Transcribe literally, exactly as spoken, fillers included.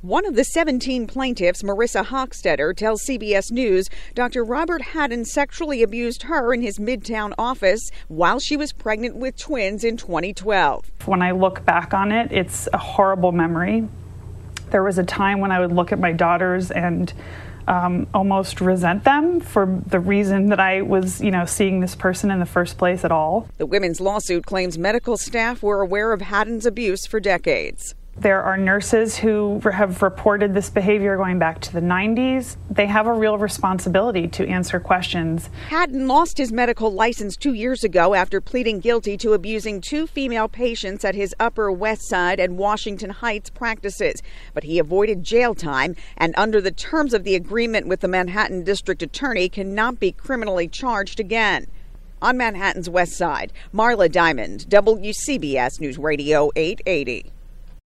One of the seventeen plaintiffs, Marissa Hochstetter, tells C B S News Doctor Robert Haddon sexually abused her in his Midtown office while she was pregnant with twins in twenty twelve. When I look back on it, it's a horrible memory. There was a time when I would look at my daughters and um, almost resent them for the reason that I was, you know, seeing this person in the first place at all. The women's lawsuit claims medical staff were aware of Haddon's abuse for decades. There are nurses who have reported this behavior going back to the nineties. They have a real responsibility to answer questions. Haddon lost his medical license two years ago after pleading guilty to abusing two female patients at his Upper West Side and Washington Heights practices. But he avoided jail time and, under the terms of the agreement with the Manhattan District Attorney, cannot be criminally charged again. On Manhattan's West Side, Marla Diamond, W C B S News Radio eight eighty.